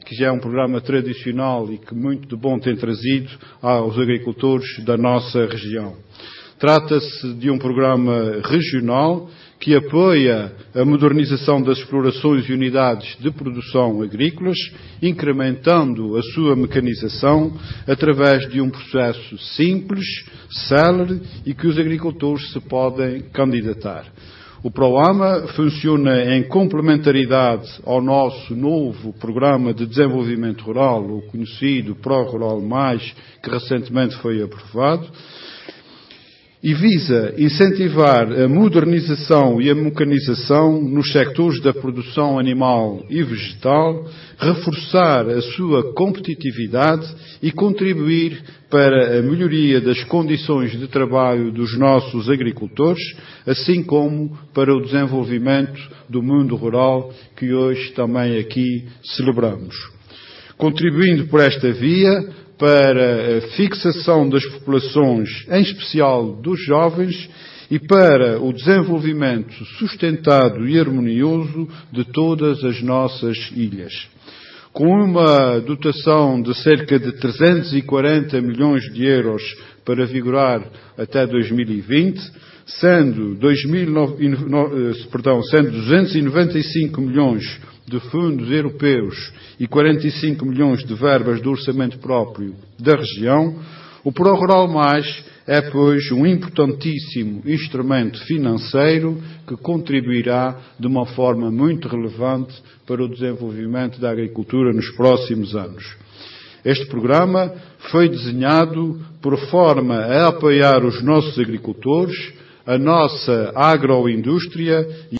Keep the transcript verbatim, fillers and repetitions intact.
que já é um programa tradicional e que muito de bom tem trazido aos agricultores da nossa região. Trata-se de um programa regional que apoia a modernização das explorações e unidades de produção agrícolas, incrementando a sua mecanização através de um processo simples, célere e que os agricultores se podem candidatar. O programa funciona em complementaridade ao nosso novo Programa de Desenvolvimento Rural, o conhecido ProRural Mais, que recentemente foi aprovado, e visa incentivar a modernização e a mecanização nos sectores da produção animal e vegetal, reforçar a sua competitividade e contribuir para a melhoria das condições de trabalho dos nossos agricultores, assim como para o desenvolvimento do mundo rural que hoje também aqui celebramos. Contribuindo por esta via para a fixação das populações, em especial dos jovens, e para o desenvolvimento sustentado e harmonioso de todas as nossas ilhas. Com uma dotação de cerca de trezentos e quarenta milhões de euros para vigorar até dois mil e vinte, sendo, dois mil, perdão, sendo duzentos e noventa e cinco milhões de fundos europeus e quarenta e cinco milhões de verbas do orçamento próprio da região, o ProRural Mais é, pois, um importantíssimo instrumento financeiro que contribuirá de uma forma muito relevante para o desenvolvimento da agricultura nos próximos anos. Este programa foi desenhado por forma a apoiar os nossos agricultores, a nossa agroindústria e